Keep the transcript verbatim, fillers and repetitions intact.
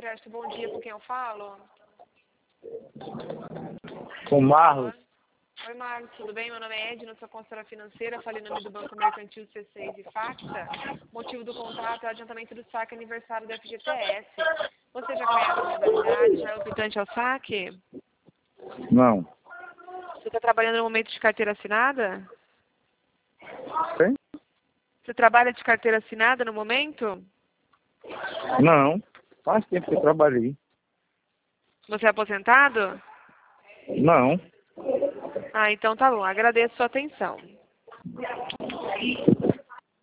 Crédito, bom dia, com quem eu falo? Com o Marlos. Oi, Marlos, tudo bem? Meu nome é Edna, sou consultora financeira, falei em nome do Banco Mercantil C seis e Facta. Motivo do contato é o adiantamento do saque aniversário do F G T S. Você já conhece a modalidade, já é optante ao saque? Não. Você está trabalhando no momento de carteira assinada? Sim? Você trabalha de carteira assinada no momento? Não. Faz tempo que eu trabalhei. Você é aposentado? Não. Ah, então tá bom. Agradeço a sua atenção.